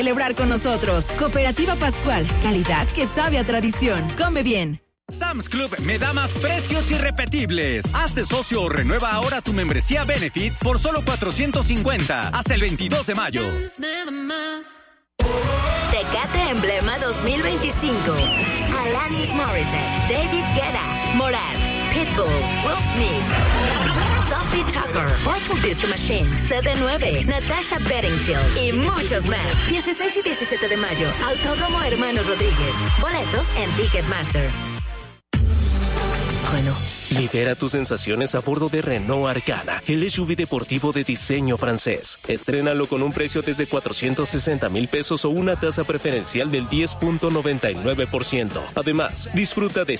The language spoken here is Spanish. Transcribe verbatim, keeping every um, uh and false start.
Celebrar con nosotros. Cooperativa Pascual, calidad que sabe a tradición. Come bien. Sam's Club me da más precios irrepetibles. Hazte socio o renueva ahora tu membresía Benefit por solo cuatrocientos cincuenta hasta el veintidós de mayo. Tecate Emblema dos mil veinticinco. Alanis Morissette, David Guetta, Morat, Pitbull, Will Smith, Sophie Tucker, Purple Disco Machine, C D nueve, Natasha Bedingfield y muchos más. dieciséis y diecisiete de mayo, Autódromo Hermanos Rodríguez. Boletos en Ticketmaster. Bueno, libera tus sensaciones a bordo de Renault Arcana, el S U V deportivo de diseño francés. Estrénalo con un precio desde cuatrocientos sesenta mil pesos o una tasa preferencial del diez punto noventa y nueve por ciento. Además, disfruta de